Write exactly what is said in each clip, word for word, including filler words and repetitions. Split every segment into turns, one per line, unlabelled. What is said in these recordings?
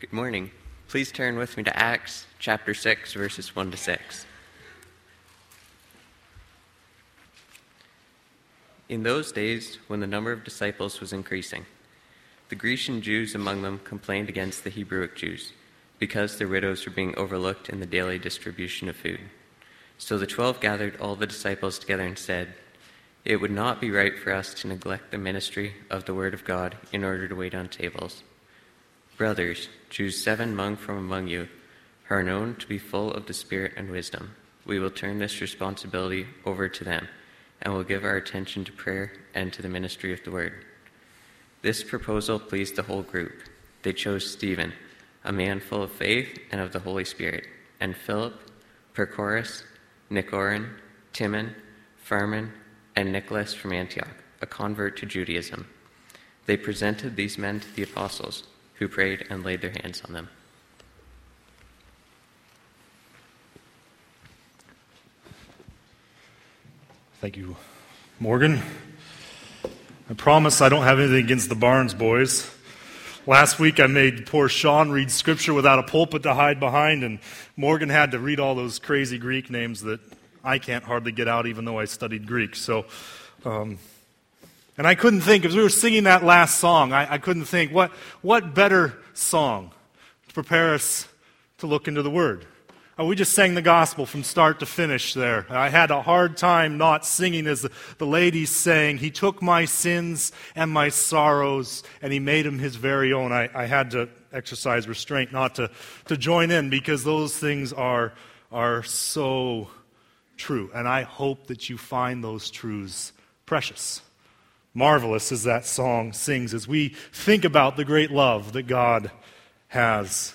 Good morning. Please turn with me to Acts chapter six, verses one to six. In those days, when the number of disciples was increasing, the Grecian Jews among them complained against the Hebrewic Jews, because their widows were being overlooked in the daily distribution of food. So the twelve gathered all the disciples together and said, "It would not be right for us to neglect the ministry of the word of God in order to wait on tables. Brothers, choose seven among from among you who are known to be full of the Spirit and wisdom. We will turn this responsibility over to them, and will give our attention to prayer and to the ministry of the word." This proposal pleased the whole group. They chose Stephen, a man full of faith and of the Holy Spirit, and Philip, Prochorus, Nicanor, Timon, Pharmen, and Nicholas from Antioch, a convert to Judaism. They presented these men to the apostles, who prayed and laid their hands on them.
Thank you, Morgan. I promise I don't have anything against the Barnes boys. Last week I made poor Sean read scripture without a pulpit to hide behind, and Morgan had to read all those crazy Greek names that I can't hardly get out even though I studied Greek. So, um, and I couldn't think, as we were singing that last song, I, I couldn't think, what, what better song to prepare us to look into the Word? Oh, we just sang the gospel from start to finish there. I had a hard time not singing as the, the ladies sang, "He took my sins and my sorrows, and He made them His very own." I, I had to exercise restraint not to, to join in, because those things are, are so true. And I hope that you find those truths precious. Marvelous as that song sings as we think about the great love that God has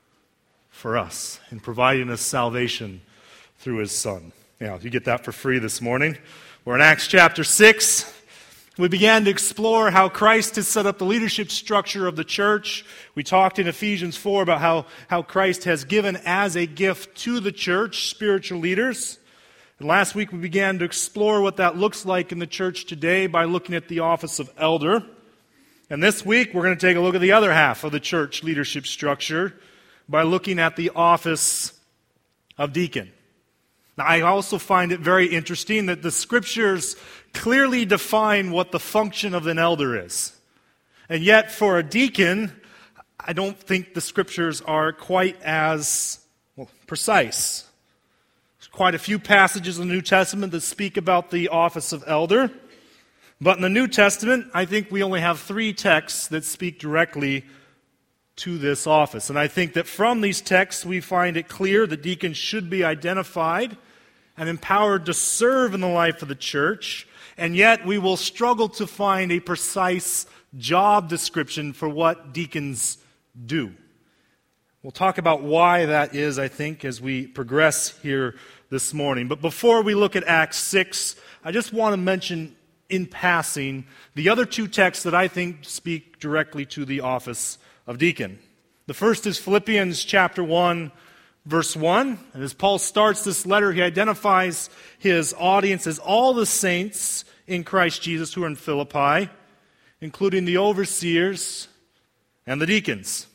for us in providing us salvation through His Son. Now, you get that for free this morning. We're in Acts chapter six. We began to explore how Christ has set up the leadership structure of the church. We talked in Ephesians four about how, how Christ has given as a gift to the church spiritual leaders. And last week we began to explore what that looks like in the church today by looking at the office of elder. And this week we're going to take a look at the other half of the church leadership structure by looking at the office of deacon. Now, I also find it very interesting that the Scriptures clearly define what the function of an elder is. And yet for a deacon, I don't think the Scriptures are quite as well, precise. Quite a few passages in the New Testament that speak about the office of elder. But in the New Testament, I think we only have three texts that speak directly to this office. And I think that from these texts, we find it clear that deacons should be identified and empowered to serve in the life of the church. And yet, we will struggle to find a precise job description for what deacons do. We'll talk about why that is, I think, as we progress here this morning. But before we look at Acts six, I just want to mention in passing the other two texts that I think speak directly to the office of deacon. The first is Philippians chapter one, verse one. And as Paul starts this letter, he identifies his audience as all the saints in Christ Jesus who are in Philippi, including the overseers and the deacons.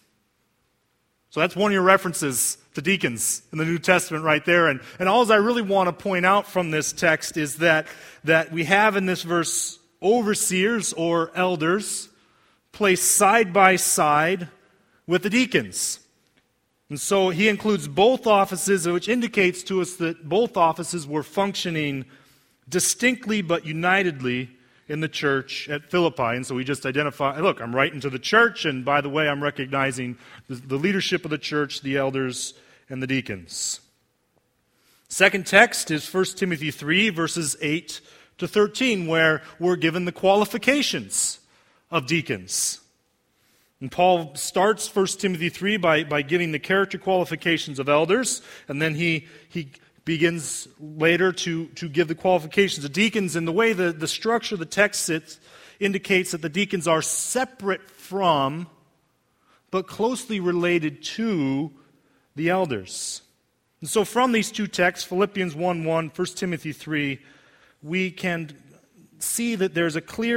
So that's one of your references to deacons in the New Testament right there. And, and all I really want to point out from this text is that, that we have in this verse overseers or elders placed side by side with the deacons. And so he includes both offices, which indicates to us that both offices were functioning distinctly but unitedly in the church at Philippi. And so we just identify, look, I'm writing to the church, and by the way, I'm recognizing the, the leadership of the church, the elders, and the deacons. Second text is First Timothy three, verses eight to thirteen, where we're given the qualifications of deacons. And Paul starts First Timothy three by, by giving the character qualifications of elders, and then he he begins later to, to give the qualifications of deacons. And the way the, the structure of the text sits indicates that the deacons are separate from, but closely related to, the elders. And so from these two texts, Philippians one one, First Timothy three, we can see that there's a clear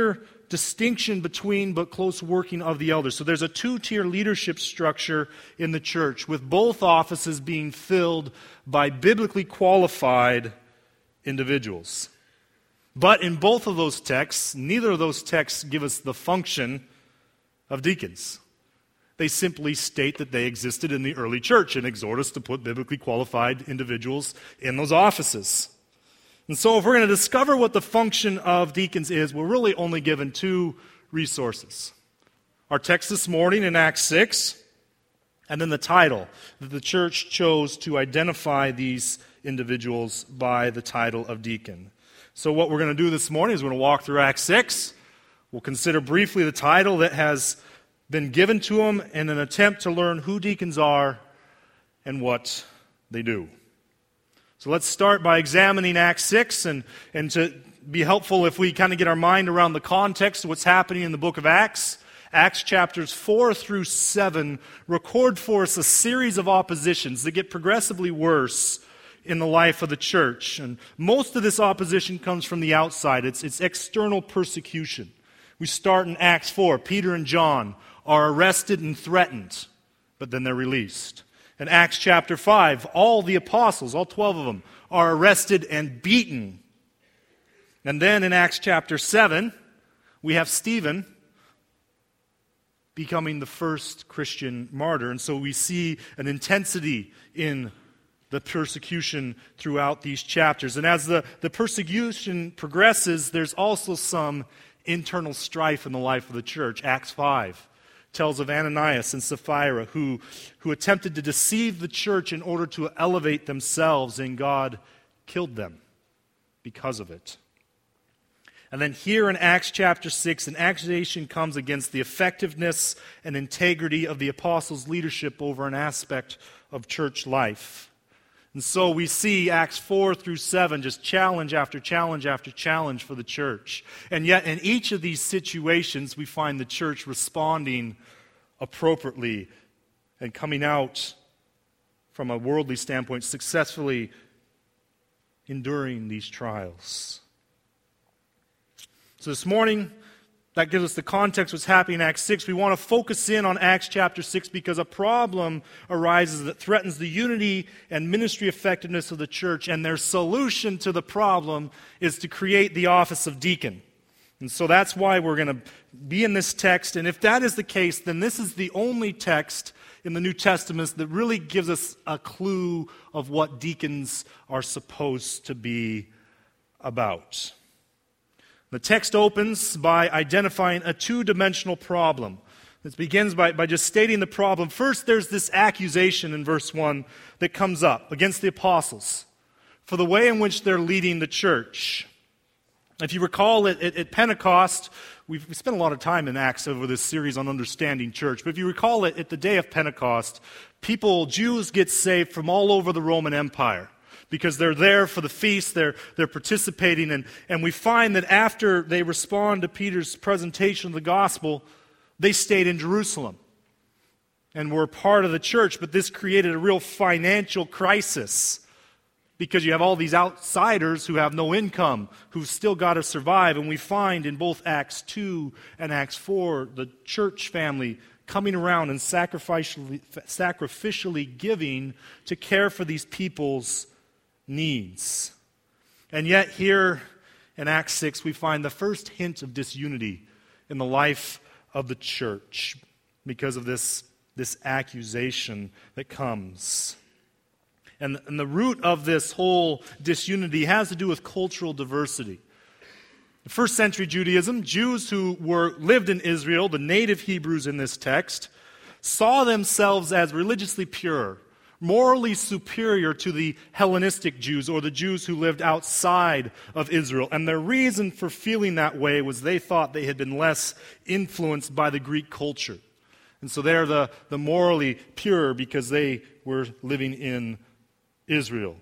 distinction between but close working of the elders. So there's a two-tier leadership structure in the church, with both offices being filled by biblically qualified individuals. But in both of those texts, neither of those texts give us the function of deacons. They simply state that they existed in the early church and exhort us to put biblically qualified individuals in those offices. And so if we're going to discover what the function of deacons is, we're really only given two resources. Our text this morning in Acts six, and then the title that the church chose to identify these individuals by the title of deacon. So what we're going to do this morning is we're going to walk through Acts six. We'll consider briefly the title that has been given to them in an attempt to learn who deacons are and what they do. So let's start by examining Acts six, and, and to be helpful if we kind of get our mind around the context of what's happening in the book of Acts. Acts chapters four through seven record for us a series of oppositions that get progressively worse in the life of the church. And most of this opposition comes from the outside. It's, it's external persecution. We start in Acts four. Peter and John are arrested and threatened, but then they're released. In Acts chapter five, all the apostles, all twelve of them, are arrested and beaten. And then in Acts chapter seven, we have Stephen becoming the first Christian martyr. And so we see an intensity in the persecution throughout these chapters. And as the, the persecution progresses, there's also some internal strife in the life of the church. Acts five tells of Ananias and Sapphira who, who attempted to deceive the church in order to elevate themselves, and God killed them because of it. And then here in Acts chapter six, an accusation comes against the effectiveness and integrity of the apostles' leadership over an aspect of church life. And so we see Acts four through seven just challenge after challenge after challenge for the church. And yet in each of these situations, we find the church responding appropriately and coming out from a worldly standpoint, successfully enduring these trials. So this morning, that gives us the context of what's happening in Acts six. We want to focus in on Acts chapter six because a problem arises that threatens the unity and ministry effectiveness of the church, and their solution to the problem is to create the office of deacon. And so that's why we're going to be in this text, and if that is the case, then this is the only text in the New Testament that really gives us a clue of what deacons are supposed to be about. The text opens by identifying a two-dimensional problem. It begins by, by just stating the problem. First, there's this accusation in verse one that comes up against the apostles for the way in which they're leading the church. If you recall, at, at, at Pentecost, we've we spent a lot of time in Acts over this series on understanding church, but if you recall it, at the day of Pentecost, people, Jews get saved from all over the Roman Empire, because they're there for the feast, they're, they're participating, and, and we find that after they respond to Peter's presentation of the gospel, they stayed in Jerusalem and were part of the church, but this created a real financial crisis because you have all these outsiders who have no income, who've still got to survive, and we find in both Acts two and Acts four, the church family coming around and sacrificially, sacrificially giving to care for these people's needs. And yet here in Acts six, we find the first hint of disunity in the life of the church because of this, this accusation that comes. And, and the root of this whole disunity has to do with cultural diversity. In first century Judaism, Jews who were lived in Israel, the native Hebrews in this text, saw themselves as religiously pure, morally superior to the Hellenistic Jews, or the Jews who lived outside of Israel. And their reason for feeling that way was they thought they had been less influenced by the Greek culture. And so they're the, the morally pure because they were living in Israel.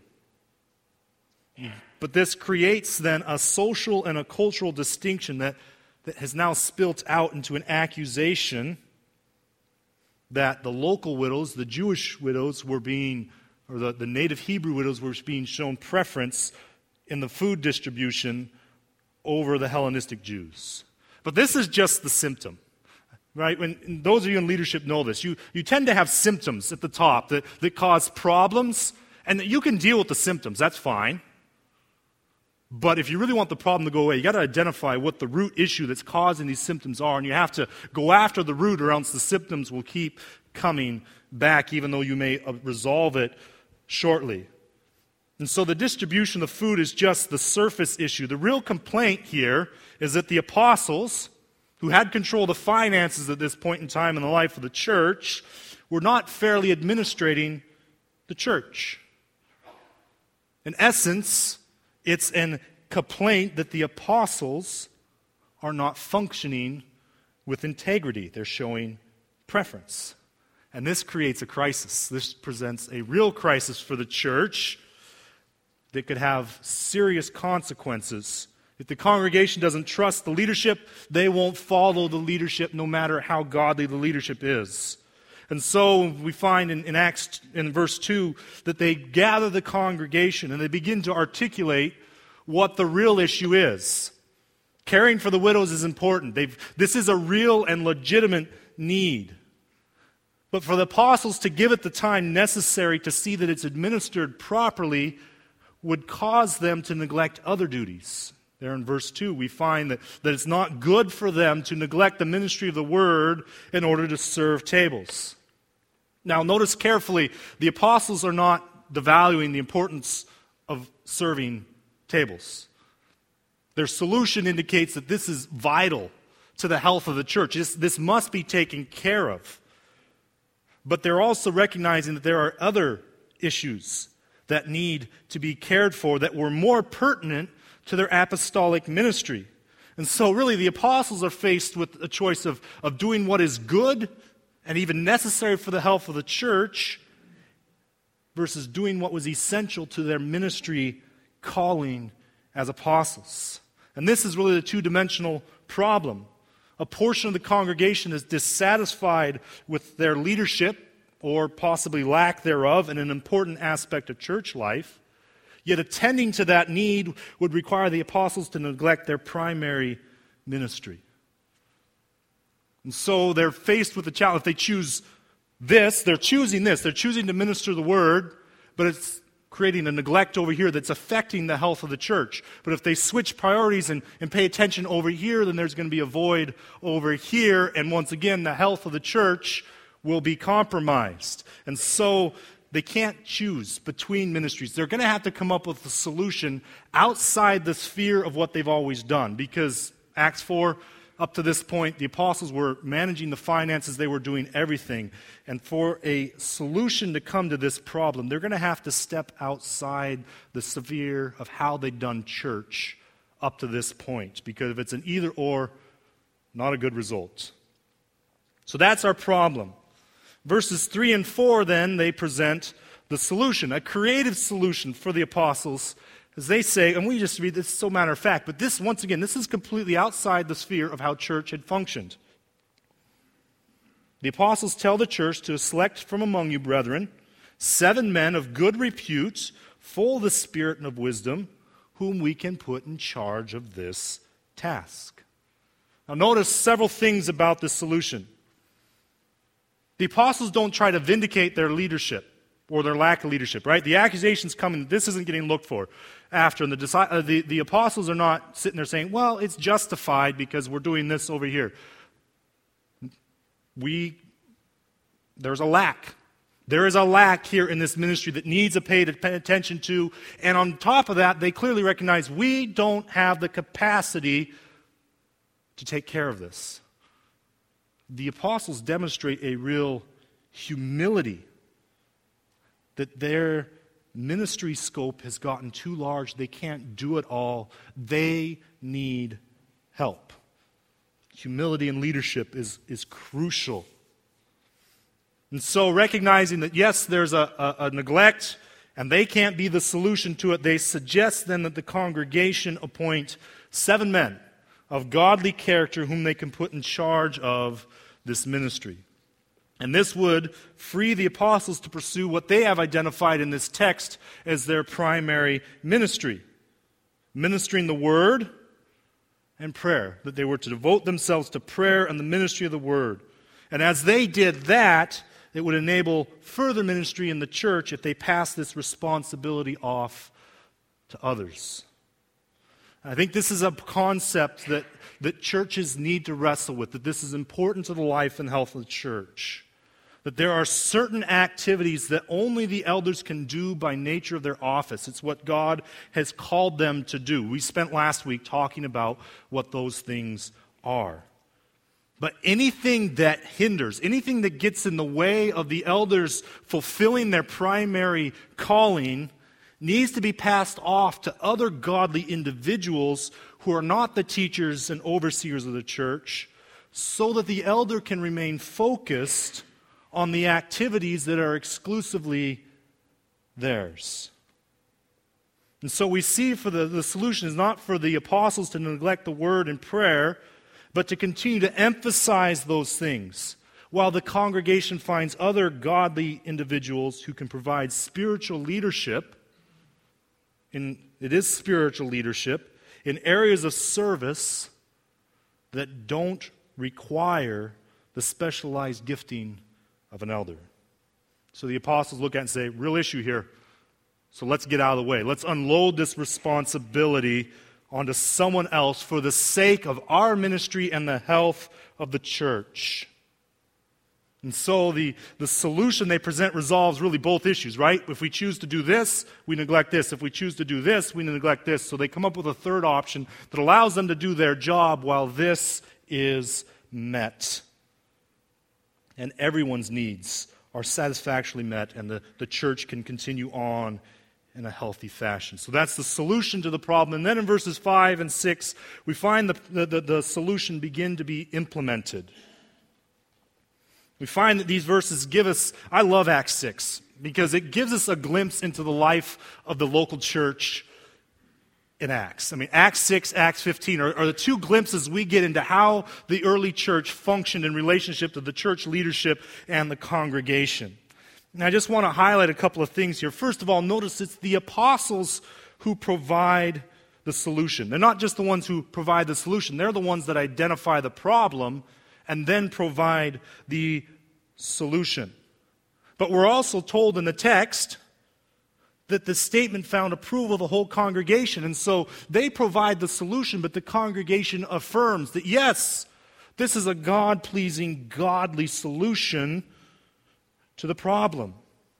But this creates then a social and a cultural distinction that, that has now spilt out into an accusation that the local widows, the Jewish widows, were being, or the, the native Hebrew widows were being shown preference in the food distribution over the Hellenistic Jews. But this is just the symptom. Right? When those of you in leadership know this. You, you tend to have symptoms at the top that, that cause problems, and that you can deal with the symptoms. That's fine. But if you really want the problem to go away, you got to identify what the root issue that's causing these symptoms are, and you have to go after the root, or else the symptoms will keep coming back, even though you may resolve it shortly. And so the distribution of food is just the surface issue. The real complaint here is that the apostles, who had control of the finances at this point in time in the life of the church, were not fairly administrating the church. In essence, it's a complaint that the apostles are not functioning with integrity. They're showing preference. And this creates a crisis. This presents a real crisis for the church that could have serious consequences. If the congregation doesn't trust the leadership, they won't follow the leadership no matter how godly the leadership is. And so we find in, in Acts, in verse two, that they gather the congregation and they begin to articulate what the real issue is. Caring for the widows is important. They've, this is a real and legitimate need. But for the apostles to give it the time necessary to see that it's administered properly would cause them to neglect other duties. There in verse two, we find that, that it's not good for them to neglect the ministry of the word in order to serve tables. Now, notice carefully, the apostles are not devaluing the importance of serving tables. Their solution indicates that this is vital to the health of the church. This, this must be taken care of. But they're also recognizing that there are other issues that need to be cared for that were more pertinent to their apostolic ministry. And so really the apostles are faced with a choice of, of doing what is good and even necessary for the health of the church versus doing what was essential to their ministry calling as apostles. And this is really the two-dimensional problem. A portion of the congregation is dissatisfied with their leadership or possibly lack thereof in an important aspect of church life. Yet attending to that need would require the apostles to neglect their primary ministry. And so they're faced with the challenge. If they choose this, they're choosing this. They're choosing to minister the word, but it's creating a neglect over here that's affecting the health of the church. But if they switch priorities and, and pay attention over here, then there's going to be a void over here. And once again, the health of the church will be compromised. And so they can't choose between ministries. They're going to have to come up with a solution outside the sphere of what they've always done. Because Acts four, up to this point, the apostles were managing the finances. They were doing everything. And for a solution to come to this problem, they're going to have to step outside the sphere of how they've done church up to this point. Because if it's an either or, not a good result. So that's our problem. Verses three and four, then, they present the solution, a creative solution for the apostles, as they say, and we just read this, so matter of fact, but this, once again, this is completely outside the sphere of how church had functioned. The apostles tell the church to select from among you, brethren, seven men of good repute, full of the Spirit and of wisdom, whom we can put in charge of this task. Now notice several things about this solution. The apostles don't try to vindicate their leadership or their lack of leadership, right? The accusation's coming, this isn't getting looked for after. And the, uh, the, the apostles are not sitting there saying, well, it's justified because we're doing this over here. We, there's a lack. There is a lack here in this ministry that needs a paid attention to. And on top of that, they clearly recognize we don't have the capacity to take care of this. The apostles demonstrate a real humility that their ministry scope has gotten too large. They can't do it all. They need help. Humility in leadership is, is crucial. And so recognizing that, yes, there's a, a, a neglect, and they can't be the solution to it, they suggest then that the congregation appoint seven men of godly character whom they can put in charge of this ministry. And this would free the apostles to pursue what they have identified in this text as their primary ministry. Ministering the word and prayer, that they were to devote themselves to prayer and the ministry of the word. And as they did that, it would enable further ministry in the church if they passed this responsibility off to others. I think this is a concept that, that churches need to wrestle with, that this is important to the life and health of the church. That there are certain activities that only the elders can do by nature of their office. It's what God has called them to do. We spent last week talking about what those things are. But anything that hinders, anything that gets in the way of the elders fulfilling their primary calling needs to be passed off to other godly individuals who are not the teachers and overseers of the church, so that the elder can remain focused on the activities that are exclusively theirs. And so we see for the, the solution is not for the apostles to neglect the word and prayer, but to continue to emphasize those things, while the congregation finds other godly individuals who can provide spiritual leadership, in, it is spiritual leadership, in areas of service that don't require the specialized gifting of an elder. So the apostles look at it and say, real issue here, so let's get out of the way. Let's unload this responsibility onto someone else for the sake of our ministry and the health of the church. And so the, the solution they present resolves really both issues, right? If we choose to do this, we neglect this. If we choose to do this, we neglect this. So they come up with a third option that allows them to do their job while this is met. And everyone's needs are satisfactorily met, and the, the church can continue on in a healthy fashion. So that's the solution to the problem. And then in verses five and six, we find the, the, the solution begin to be implemented. We find that these verses give us, I love Acts six, because it gives us a glimpse into the life of the local church in Acts. I mean, Acts six, Acts fifteen are, are the two glimpses we get into how the early church functioned in relationship to the church leadership and the congregation. And I just want to highlight a couple of things here. First of all, notice it's the apostles who provide the solution. They're not just the ones who provide the solution. They're the ones that identify the problem and then provide the solution. But we're also told in the text that the statement found approval of the whole congregation. And so they provide the solution, but the congregation affirms that, yes, this is a God-pleasing, godly solution to the problem.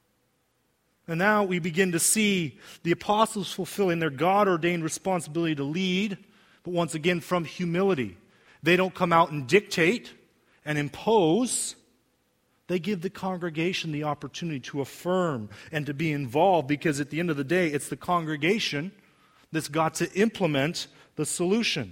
And now we begin to see the apostles fulfilling their God-ordained responsibility to lead, but once again from humility. They don't come out and dictate and impose. They give the congregation the opportunity to affirm and to be involved, because at the end of the day, it's the congregation that's got to implement the solution.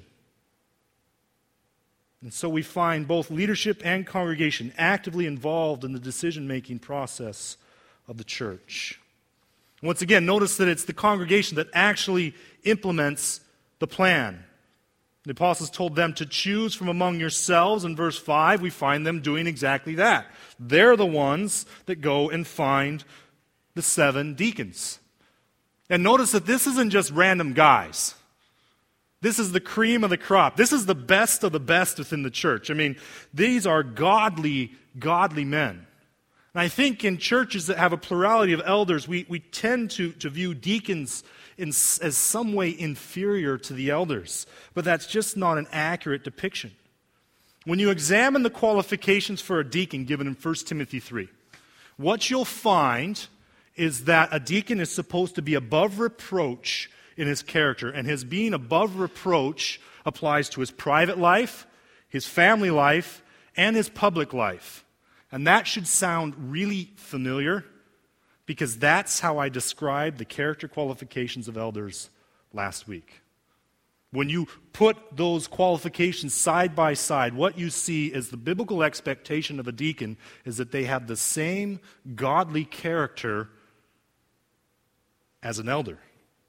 And so we find both leadership and congregation actively involved in the decision-making process of the church. Once again, notice that it's the congregation that actually implements the plan. The apostles told them to choose from among yourselves. In verse five, we find them doing exactly that. They're the ones that go and find the seven deacons. And notice that this isn't just random guys. This is the cream of the crop. This is the best of the best within the church. I mean, these are godly, godly men. And I think in churches that have a plurality of elders, we, we tend to, to view deacons in, as some way inferior to the elders. But that's just not an accurate depiction. When you examine the qualifications for a deacon given in First Timothy three, what you'll find is that a deacon is supposed to be above reproach in his character, and his being above reproach applies to his private life, his family life, and his public life. And that should sound really familiar, because that's how I described the character qualifications of elders last week. When you put those qualifications side by side, what you see is the biblical expectation of a deacon is that they have the same godly character as an elder.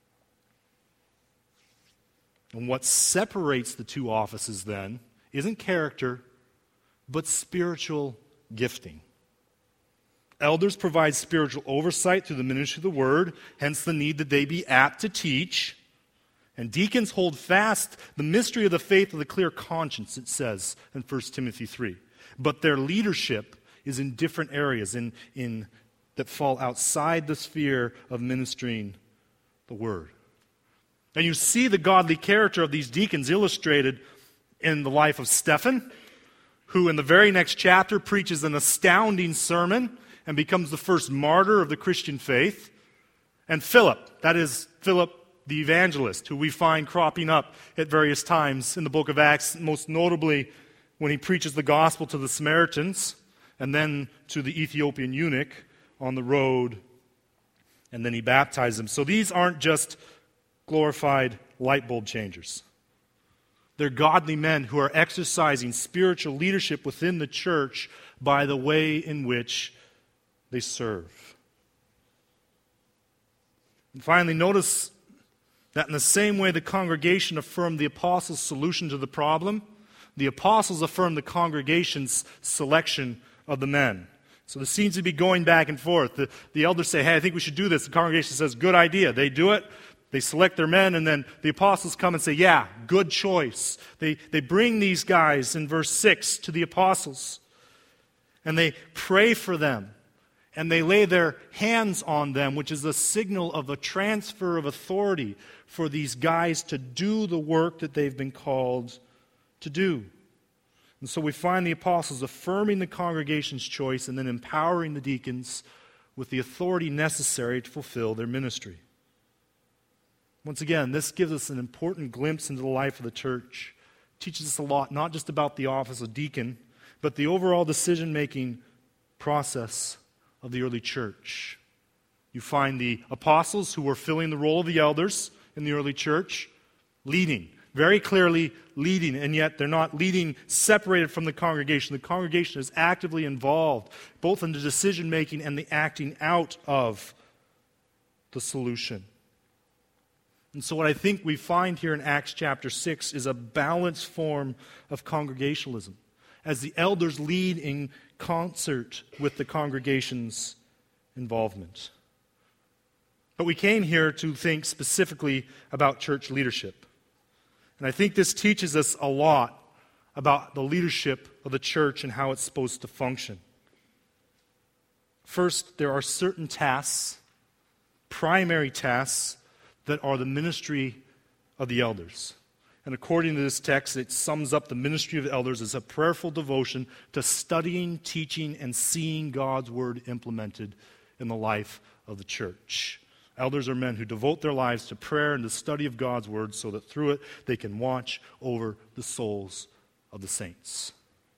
And what separates the two offices then isn't character, but spiritual gifting. Elders provide spiritual oversight through the ministry of the word, hence the need that they be apt to teach. And deacons hold fast the mystery of the faith with a clear conscience, it says in First Timothy three. But their leadership is in different areas in, in, that fall outside the sphere of ministering the word. And you see the godly character of these deacons illustrated in the life of Stephen, who in the very next chapter preaches an astounding sermon and becomes the first martyr of the Christian faith. And Philip, that is Philip the evangelist, who we find cropping up at various times in the book of Acts, most notably when he preaches the gospel to the Samaritans and then to the Ethiopian eunuch on the road, and then he baptizes them. So these aren't just glorified light bulb changers. They're godly men who are exercising spiritual leadership within the church by the way in which they serve. And finally, notice that in the same way the congregation affirmed the apostles' solution to the problem, the apostles affirmed the congregation's selection of the men. So there seems to be going back and forth. The, the elders say, hey, I think we should do this. The congregation says, good idea. They do it. They select their men, and then the apostles come and say, yeah, good choice. They, they bring these guys in verse six to the apostles, and they pray for them, and they lay their hands on them, which is a signal of a transfer of authority for these guys to do the work that they've been called to do. And so we find the apostles affirming the congregation's choice and then empowering the deacons with the authority necessary to fulfill their ministry. Once again, this gives us an important glimpse into the life of the church. It teaches us a lot, not just about the office of deacon, but the overall decision-making process of the early church. You find the apostles who were filling the role of the elders in the early church, leading, very clearly leading, and yet they're not leading separated from the congregation. The congregation is actively involved, both in the decision-making and the acting out of the solution. And so what I think we find here in Acts chapter six is a balanced form of congregationalism, as the elders lead in concert with the congregation's involvement. But we came here to think specifically about church leadership. And I think this teaches us a lot about the leadership of the church and how it's supposed to function. First, there are certain tasks, primary tasks, that are the ministry of the elders. And according to this text, it sums up the ministry of the elders as a prayerful devotion to studying, teaching, and seeing God's word implemented in the life of the church. Elders are men who devote their lives to prayer and the study of God's word so that through it they can watch over the souls of the saints.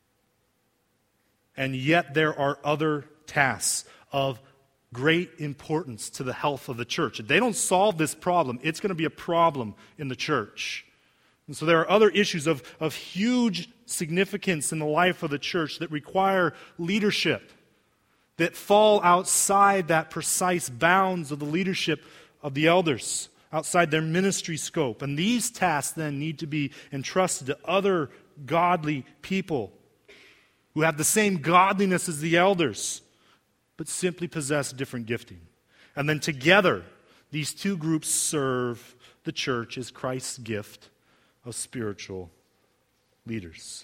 And yet there are other tasks of great importance to the health of the church. If they don't solve this problem, it's going to be a problem in the church. And so there are other issues of, of huge significance in the life of the church that require leadership, that fall outside that precise bounds of the leadership of the elders, outside their ministry scope. And these tasks then need to be entrusted to other godly people who have the same godliness as the elders, but simply possess different gifting. And then together, these two groups serve the church as Christ's gift of spiritual leaders.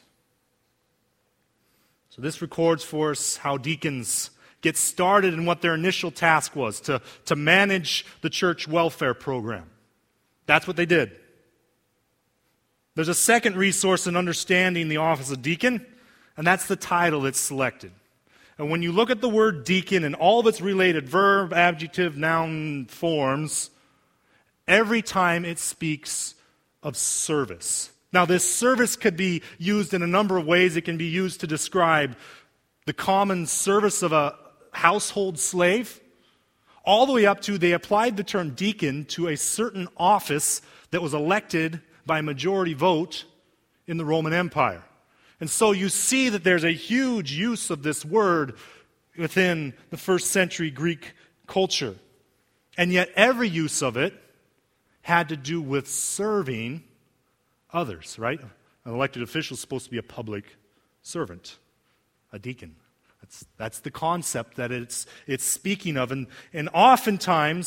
So this records for us how deacons get started and what their initial task was, to, to manage the church welfare program. That's what they did. There's a second resource in understanding the office of deacon, and that's the title that's selected. And when you look at the word deacon and all of its related verb, adjective, noun forms, every time it speaks of service. Now, this service could be used in a number of ways. It can be used to describe the common service of a household slave, all the way up to they applied the term deacon to a certain office that was elected by majority vote in the Roman Empire. And so you see that there's a huge use of this word within the first century Greek culture. And yet every use of it had to do with serving others, right? An elected official is supposed to be a public servant, a deacon. That's, that's the concept that it's, it's speaking of. And, and oftentimes,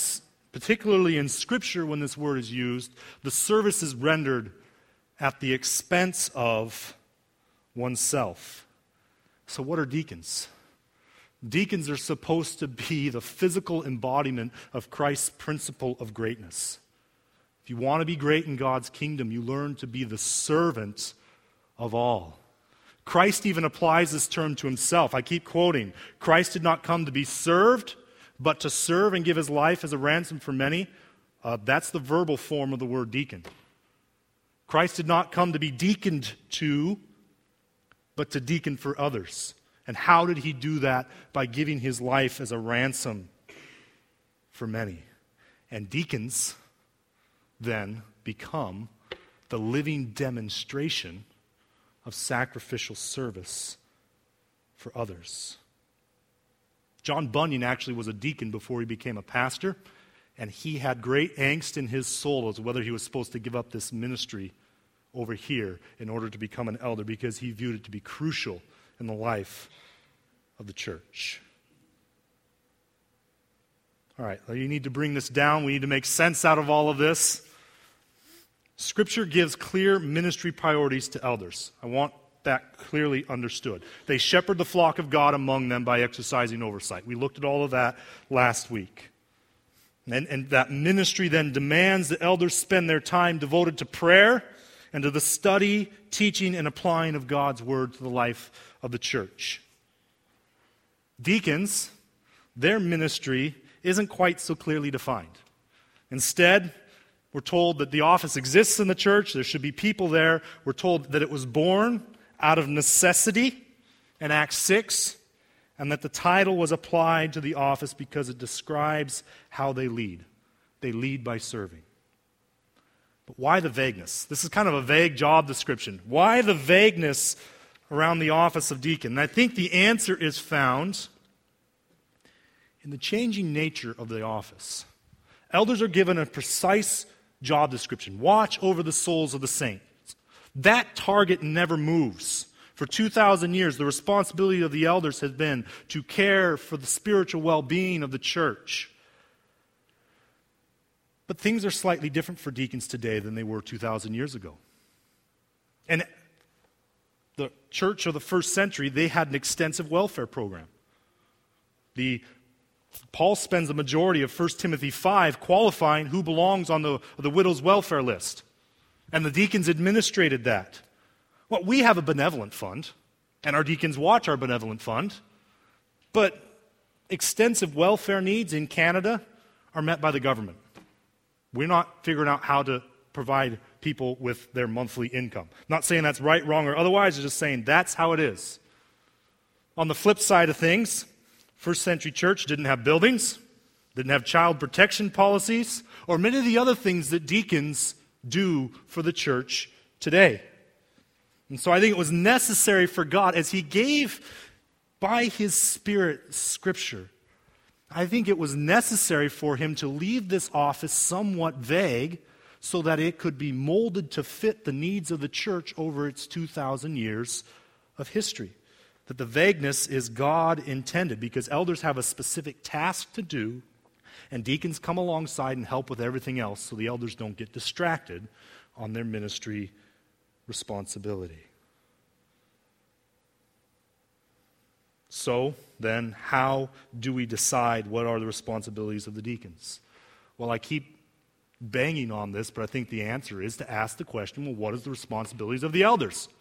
Particularly in Scripture, when this word is used, the service is rendered at the expense of oneself. So what are deacons? Deacons are supposed to be the physical embodiment of Christ's principle of greatness. If you want to be great in God's kingdom, you learn to be the servant of all. Christ even applies this term to himself. I keep quoting, Christ did not come to be served, but to serve and give his life as a ransom for many. Uh, that's the verbal form of the word deacon. Christ did not come to be deaconed to, but to deacon for others. And how did he do that? By giving his life as a ransom for many. And deacons then become the living demonstration of sacrificial service for others. John Bunyan actually was a deacon before he became a pastor, and he had great angst in his soul as to whether he was supposed to give up this ministry over here in order to become an elder, because he viewed it to be crucial in the life of the church. All right, you need to bring this down. We need to make sense out of all of this. Scripture gives clear ministry priorities to elders. I want that clearly understood. They shepherd the flock of God among them by exercising oversight. We looked at all of that last week. And, and that ministry then demands that elders spend their time devoted to prayer and to the study, teaching, and applying of God's word to the life of the church. Deacons, their ministry isn't quite so clearly defined. Instead, we're told that the office exists in the church. There should be people there. We're told that it was born out of necessity in Acts six, and that the title was applied to the office because it describes how they lead. They lead by serving. But why the vagueness? This is kind of a vague job description. Why the vagueness around the office of deacon? And I think the answer is found in the changing nature of the office. Elders are given a precise job description. Watch over the souls of the saints. That target never moves. For two thousand years, the responsibility of the elders has been to care for the spiritual well-being of the church. But things are slightly different for deacons today than they were two thousand years ago. And the church of the first century, they had an extensive welfare program. The Paul spends the majority of First Timothy five qualifying who belongs on the, the widow's welfare list. And the deacons administrated that. Well, we have a benevolent fund, and our deacons watch our benevolent fund, but extensive welfare needs in Canada are met by the government. We're not figuring out how to provide people with their monthly income. Not saying that's right, wrong, or otherwise, I'm just saying that's how it is. On the flip side of things, first century church didn't have buildings, didn't have child protection policies, or many of the other things that deacons do for the church today. And so I think it was necessary for God, as he gave by his Spirit Scripture, I think it was necessary for him to leave this office somewhat vague so that it could be molded to fit the needs of the church over its two thousand years of history. That the vagueness is God intended, because elders have a specific task to do, and deacons come alongside and help with everything else so the elders don't get distracted on their ministry responsibility. So, then, how do we decide what are the responsibilities of the deacons? Well, I keep banging on this, but I think the answer is to ask the question, well, what is the responsibilities of the elders?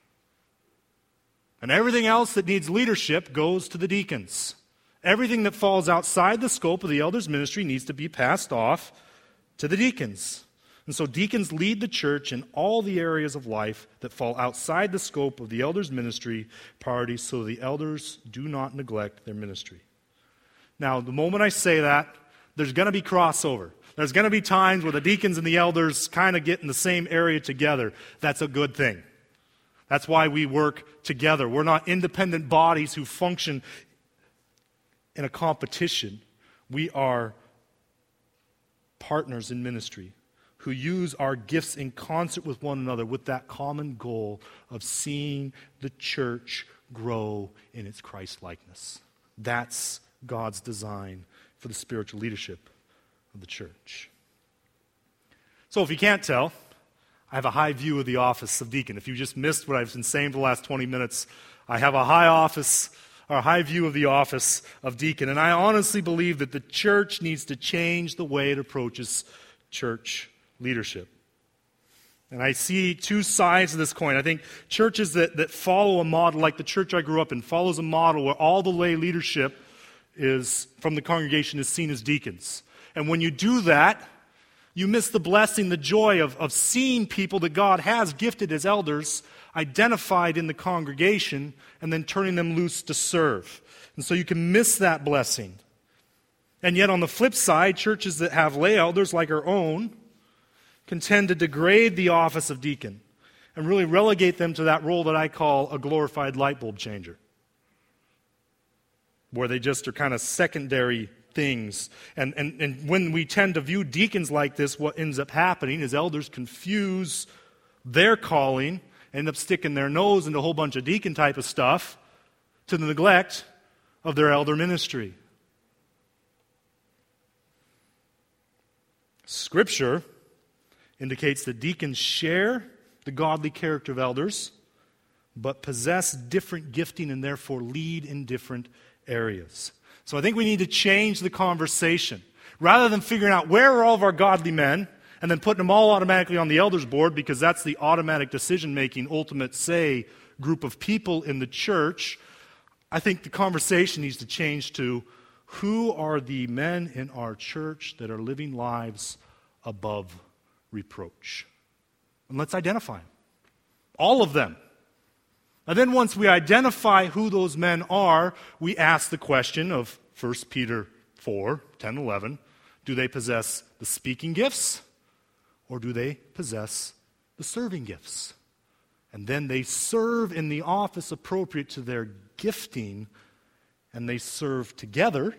And everything else that needs leadership goes to the deacons. Everything that falls outside the scope of the elders' ministry needs to be passed off to the deacons. And so deacons lead the church in all the areas of life that fall outside the scope of the elders' ministry priorities, so the elders do not neglect their ministry. Now, the moment I say that, there's going to be crossover. There's going to be times where the deacons and the elders kind of get in the same area together. That's a good thing. That's why we work together. We're not independent bodies who function in a competition. We are partners in ministry who use our gifts in concert with one another with that common goal of seeing the church grow in its Christ-likeness. That's God's design for the spiritual leadership of the church. So if you can't tell, I have a high view of the office of deacon. If you just missed what I've been saying for the last twenty minutes, I have a high office, or a high view of the office of deacon. And I honestly believe that the church needs to change the way it approaches church leadership. And I see two sides of this coin. I think churches that, that follow a model, like the church I grew up in, follows a model where all the lay leadership is from the congregation is seen as deacons. And when you do that, you miss the blessing, the joy of, of seeing people that God has gifted as elders identified in the congregation and then turning them loose to serve. And so you can miss that blessing. And yet on the flip side, churches that have lay elders like our own can tend to degrade the office of deacon and really relegate them to that role that I call a glorified light bulb changer, where they just are kind of secondary things. And, and, and when we tend to view deacons like this, what ends up happening is elders confuse their calling, end up sticking their nose into a whole bunch of deacon type of stuff to the neglect of their elder ministry. Scripture indicates that deacons share the godly character of elders, but possess different gifting and therefore lead in different areas. So I think we need to change the conversation. Rather than figuring out where are all of our godly men and then putting them all automatically on the elders board because that's the automatic decision-making, ultimate say group of people in the church, I think the conversation needs to change to who are the men in our church that are living lives above reproach? And let's identify them. All of them. And then once we identify who those men are, we ask the question of First Peter four, ten, eleven, do they possess the speaking gifts or do they possess the serving gifts? And then they serve in the office appropriate to their gifting, and they serve together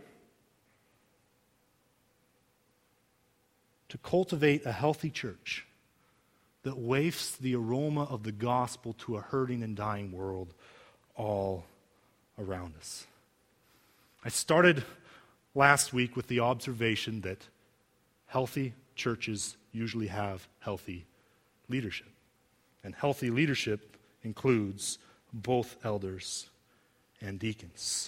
to cultivate a healthy church that wafts the aroma of the gospel to a hurting and dying world all around us. I started last week with the observation that healthy churches usually have healthy leadership. And healthy leadership includes both elders and deacons.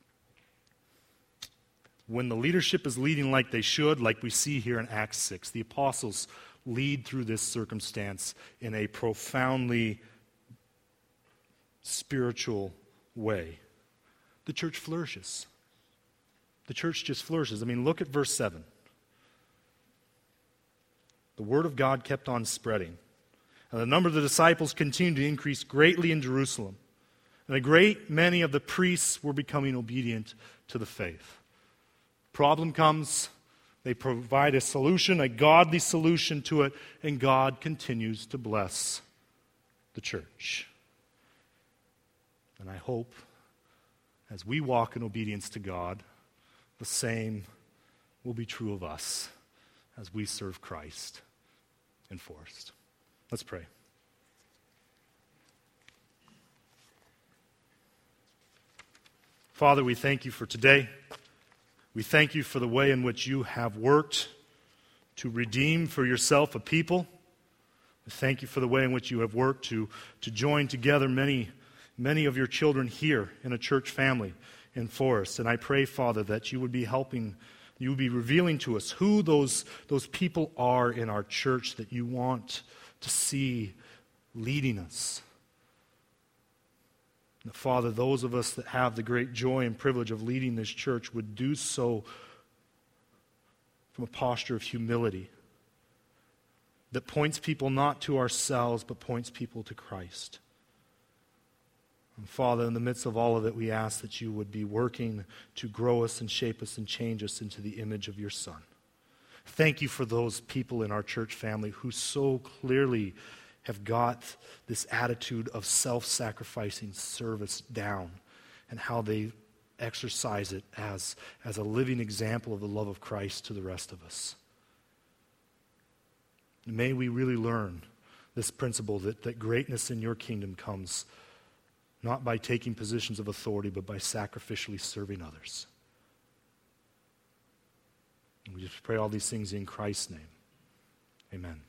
When the leadership is leading like they should, like we see here in Acts six, the apostles lead through this circumstance in a profoundly spiritual way. The church flourishes. The church just flourishes. I mean, look at verse seven. The word of God kept on spreading, and the number of the disciples continued to increase greatly in Jerusalem. And a great many of the priests were becoming obedient to the faith. Problem comes. They provide a solution, a godly solution to it, and God continues to bless the church. And I hope, as we walk in obedience to God, the same will be true of us as we serve Christ in Forest. Let's pray. Father, we thank you for today. We thank you for the way in which you have worked to redeem for yourself a people. We thank you for the way in which you have worked to, to join together many, many of your children here in a church family in Forest. And I pray, Father, that you would be helping, you would be revealing to us who those, those people are in our church that you want to see leading us. And Father, those of us that have the great joy and privilege of leading this church would do so from a posture of humility that points people not to ourselves, but points people to Christ. And Father, in the midst of all of it, we ask that you would be working to grow us and shape us and change us into the image of your Son. Thank you for those people in our church family who so clearly have got this attitude of self-sacrificing service down and how they exercise it as, as a living example of the love of Christ to the rest of us. May we really learn this principle that, that greatness in your kingdom comes not by taking positions of authority, but by sacrificially serving others. And we just pray all these things in Christ's name. Amen.